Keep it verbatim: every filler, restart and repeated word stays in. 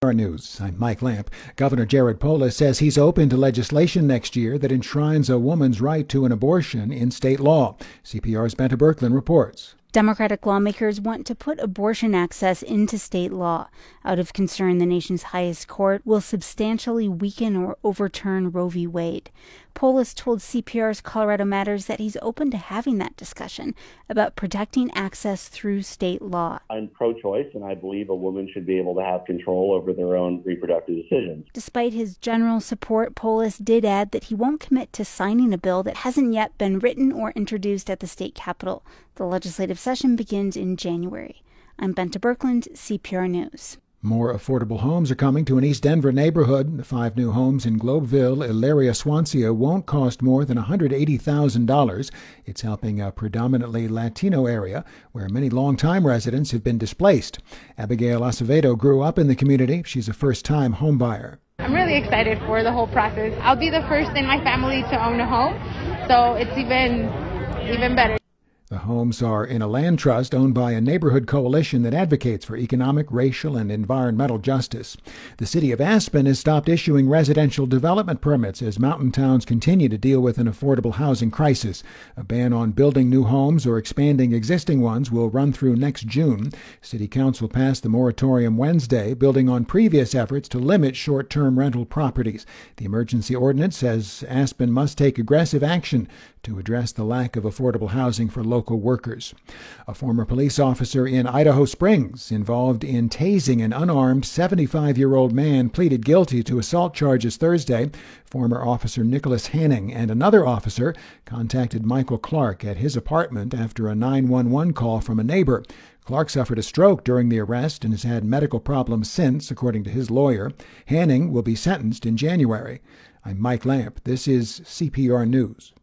News. I'm Mike Lamp. Governor Jared Polis says he's open to legislation next year that enshrines a woman's right to an abortion in state law. C P R's Benta Berkland reports. Democratic lawmakers want to put abortion access into state law out of concern the nation's highest court will substantially weaken or overturn Roe v. Wade. Polis told C P R's Colorado Matters that he's open to having that discussion about protecting access through state law. I'm pro-choice, and I believe a woman should be able to have control over their own reproductive decisions. Despite his general support, Polis did add that he won't commit to signing a bill that hasn't yet been written or introduced at the state capitol. The legislative session begins in January. I'm Benta Berkland, C P R News. More affordable homes are coming to an East Denver neighborhood. The five new homes in Globeville, Elaria, Swansea won't cost more than one hundred eighty thousand dollars. It's helping a predominantly Latino area where many longtime residents have been displaced. Abigail Acevedo grew up in the community. She's a first-time home buyer. I'm really excited for the whole process. I'll be the first in my family to own a home, so it's even, even better. The homes are in a land trust owned by a neighborhood coalition that advocates for economic, racial, and environmental justice. The city of Aspen has stopped issuing residential development permits as mountain towns continue to deal with an affordable housing crisis. A ban on building new homes or expanding existing ones will run through next June. City Council passed the moratorium Wednesday, building on previous efforts to limit short-term rental properties. The emergency ordinance says Aspen must take aggressive action to address the lack of affordable housing for local workers. A former police officer in Idaho Springs involved in tasing an unarmed seventy-five-year-old man pleaded guilty to assault charges Thursday. Former officer Nicholas Hanning and another officer contacted Michael Clark at his apartment after a nine one one call from a neighbor. Clark suffered a stroke during the arrest and has had medical problems since, according to his lawyer. Hanning will be sentenced in January. I'm Mike Lamp. This is C P R News.